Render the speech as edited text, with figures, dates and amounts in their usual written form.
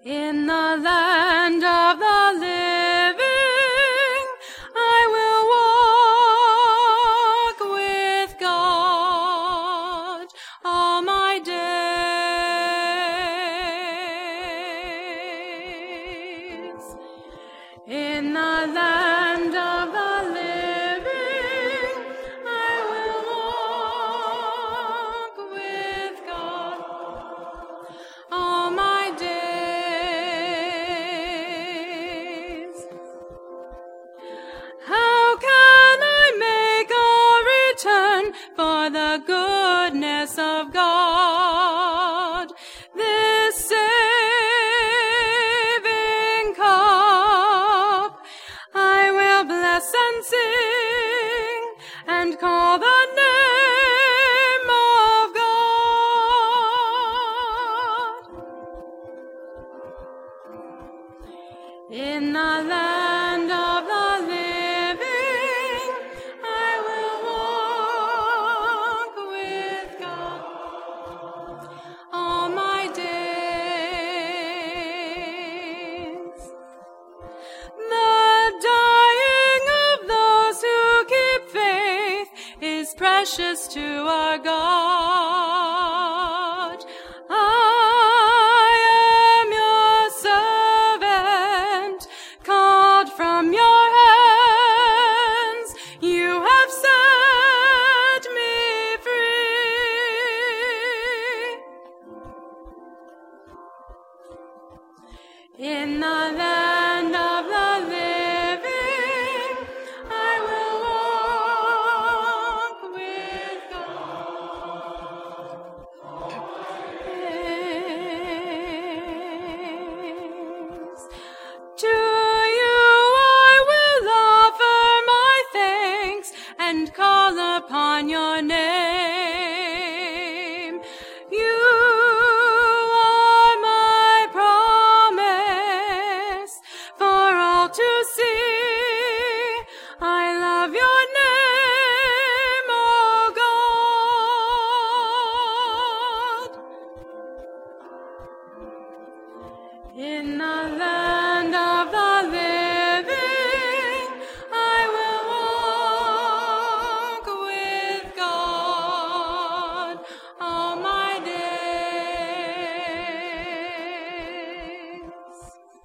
In the land of the living, I will walk with God all my days. In the land of the living, I will walk with God all my days. How can I make a return for the goodness of God? This saving cup I will bless and sing and call the name of God. In the land of the living, I will walk with God all my days. The dying of those who keep faith is precious to our God. I am your servant, called from your hands. You have set me free. In the land